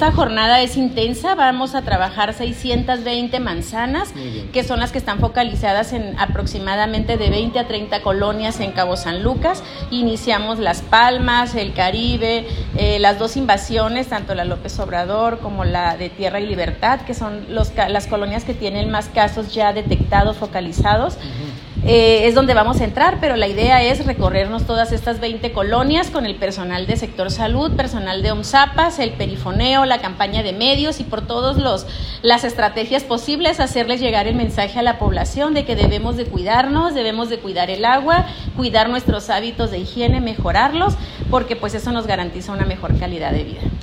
esta jornada es intensa, vamos a trabajar 620 manzanas, que son las que están focalizadas en aproximadamente de 20 a 30 colonias en Cabo San Lucas. Iniciamos Las Palmas, el Caribe, las dos invasiones, tanto la López Obrador como la de Tierra y Libertad, que son las colonias que tienen más casos ya detectados, focalizados. Es donde vamos a entrar, pero la idea es recorrernos todas estas 20 colonias con el personal de sector salud, personal de OMSAPAS, el perifoneo, la campaña de medios y por todas las estrategias posibles hacerles llegar el mensaje a la población de que debemos de cuidarnos, debemos de cuidar el agua, cuidar nuestros hábitos de higiene, mejorarlos, porque pues eso nos garantiza una mejor calidad de vida.